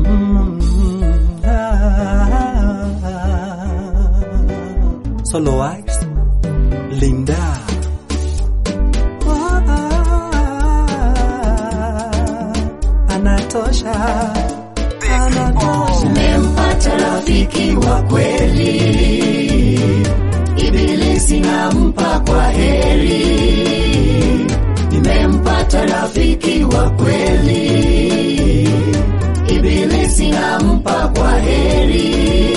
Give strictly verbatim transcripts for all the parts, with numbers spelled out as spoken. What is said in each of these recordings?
Solo Wives, Linda. Anatosha, anatosha. Umempata rafiki wa kweli, Ibilisi nampa kwa heri. Nimempata rafiki wa kweli, Ibilisi nampa kwa heri.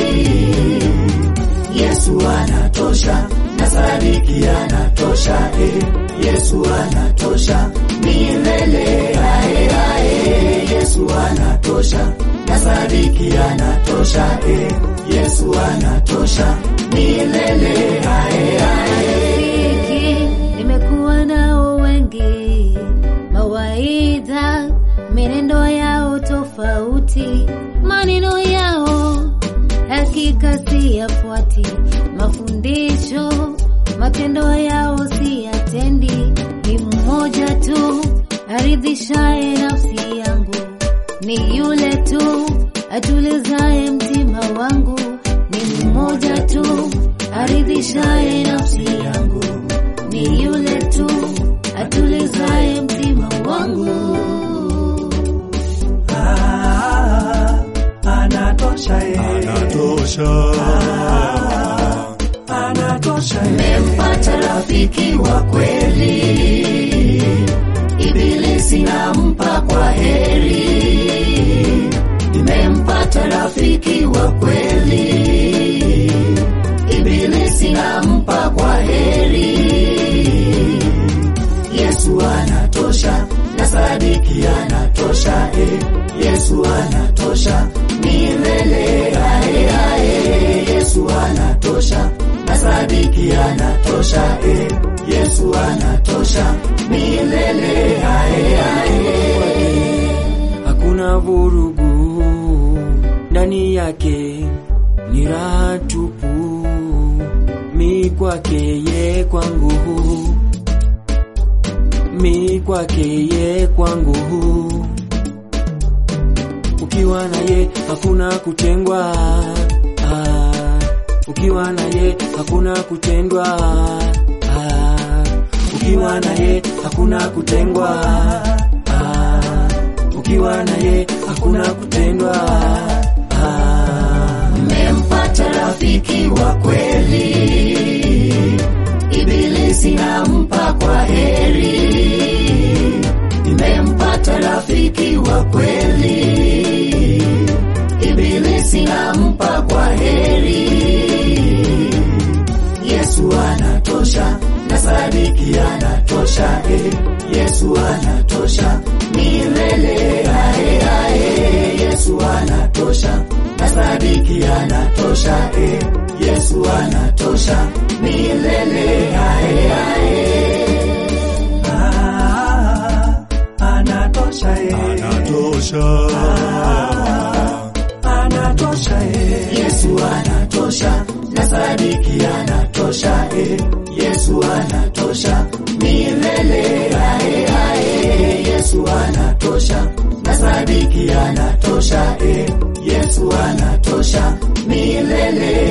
Yesu anatosha, na sadiki anatosha, eh. Yesu anatosha, milele ae ae. Yesu anatosha, na sadiki anatosha, eh. Yesu anatosha, milele ae ae. Nimekuwa nao wengi, mawaidha, menendo yao tofauti, maneno yao hakika siyafuati, mafundisho, matendo yao siyatendi. Ni mmoja tu aridhishaye nafsi yangu, ni yule tu atulizaye mtima wangu. Ni mmoja tu aridhishaye nafsi yangu, ni yule tu atulizaye mtima wangu. Ah, anatosha, eh. Anatosha, Ah, anatosha, eh. Nimempata rafiki wa kweli, Ibilisi nampa kwa heri. Nimempata rafiki wa kweli, Ibilisi nampa kwa heri. Yesu anatosha, na sadiki anatosha, eh. Yesu anatosha, milele ae ae. Yesu anatosha, na sadiki anatosha, eh. Yesu anatosha, milele ae ae. Hakuna vurugu ndani yake, ni raha tupu. Mi kwake ye kwangu, mi kwake ye kwangu. Ukiwa na ye hakuna kutengwa, ah. Ukiwa na ye hakuna kutendwa, ah. Ukiwa na ye hakuna kutengwa, ah. Ukiwa na ye hakuna kutendwa, ah. Nimempata rafiki wa kweli, Ibilisi nampa kwa heri. Nimempata rafiki wa kweli, Ibilisi nampa kwa heri. Yesu anatosha, na sadiki anatosha, eh. Yesu anatosha, milele ae ae. Yesu anatosha, na sadiki anatosha, eh. Yesu anatosha, milele ae ae. Ah, anatosha, eh. anatosha, Ah, anatosha, eh. Yesu anatosha, na sadiki anatosha, eh. Yesu anatosha, milele ae ae. Yesu anatosha, na sadiki anatosha, eh. Yesu anatosha, milele